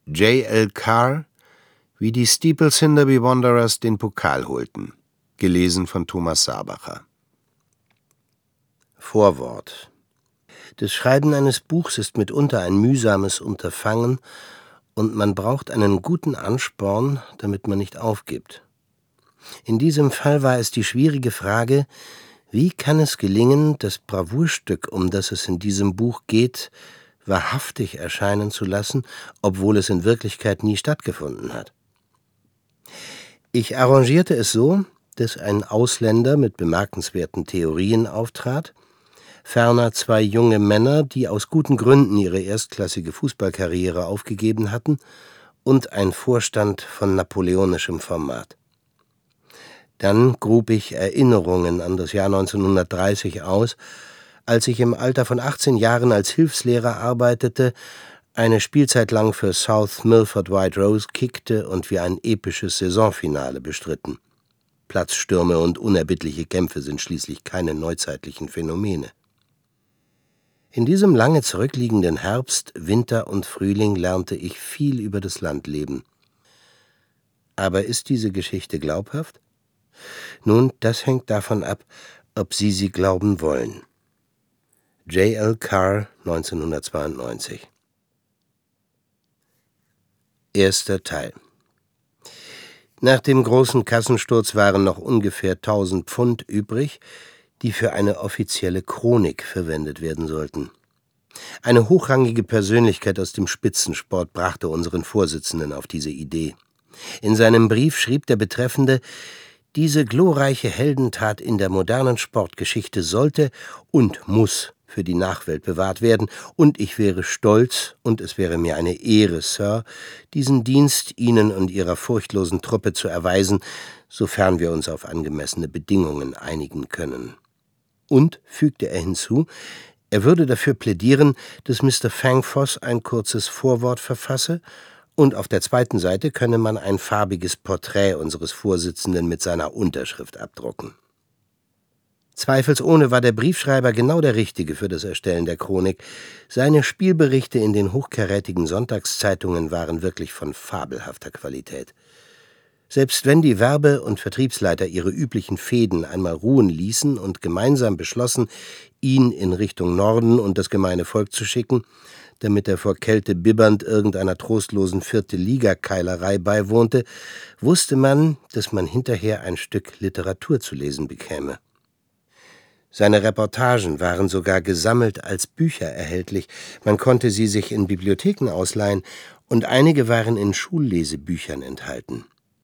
J.L. Carr, wie die Steeple Cinderby Wanderers den Pokal holten. Gelesen von Thomas Sabacher. Vorwort. Das Schreiben eines Buchs ist mitunter ein mühsames Unterfangen, und man braucht einen guten Ansporn, damit man nicht aufgibt. In diesem Fall war es die schwierige Frage, wie kann es gelingen, das Bravourstück, um das es in diesem Buch geht, wahrhaftig erscheinen zu lassen, obwohl es in Wirklichkeit nie stattgefunden hat. Ich arrangierte es so, dass ein Ausländer mit bemerkenswerten Theorien auftrat, ferner 2 junge Männer, die aus guten Gründen ihre erstklassige Fußballkarriere aufgegeben hatten, und ein Vorstand von napoleonischem Format. Dann grub ich Erinnerungen an das Jahr 1930 aus, als ich im Alter von 18 Jahren als Hilfslehrer arbeitete, eine Spielzeit lang für South Milford White Rose kickte und wir ein episches Saisonfinale bestritten. Platzstürme und unerbittliche Kämpfe sind schließlich keine neuzeitlichen Phänomene. In diesem lange zurückliegenden Herbst, Winter und Frühling lernte ich viel über das Landleben. Aber ist diese Geschichte glaubhaft? Nun, das hängt davon ab, ob Sie sie glauben wollen. J.L. Carr, 1992. Erster Teil. Nach dem großen Kassensturz waren noch ungefähr 1000 Pfund übrig, die für eine offizielle Chronik verwendet werden sollten. Eine hochrangige Persönlichkeit aus dem Spitzensport brachte unseren Vorsitzenden auf diese Idee. In seinem Brief schrieb der Betreffende: Diese glorreiche Heldentat in der modernen Sportgeschichte sollte und muss für die Nachwelt bewahrt werden, und ich wäre stolz, und es wäre mir eine Ehre, Sir, diesen Dienst Ihnen und Ihrer furchtlosen Truppe zu erweisen, sofern wir uns auf angemessene Bedingungen einigen können. Und, fügte er hinzu, er würde dafür plädieren, dass Mr. Fangfoss ein kurzes Vorwort verfasse, und auf der zweiten Seite könne man ein farbiges Porträt unseres Vorsitzenden mit seiner Unterschrift abdrucken. Zweifelsohne war der Briefschreiber genau der Richtige für das Erstellen der Chronik. Seine Spielberichte in den hochkarätigen Sonntagszeitungen waren wirklich von fabelhafter Qualität. Selbst wenn die Werbe- und Vertriebsleiter ihre üblichen Fehden einmal ruhen ließen und gemeinsam beschlossen, ihn in Richtung Norden und das gemeine Volk zu schicken, damit er vor Kälte bibbernd irgendeiner trostlosen 4. Liga-Keilerei beiwohnte, wusste man, dass man hinterher ein Stück Literatur zu lesen bekäme. Seine Reportagen waren sogar gesammelt als Bücher erhältlich, man konnte sie sich in Bibliotheken ausleihen, und einige waren in Schullesebüchern enthalten.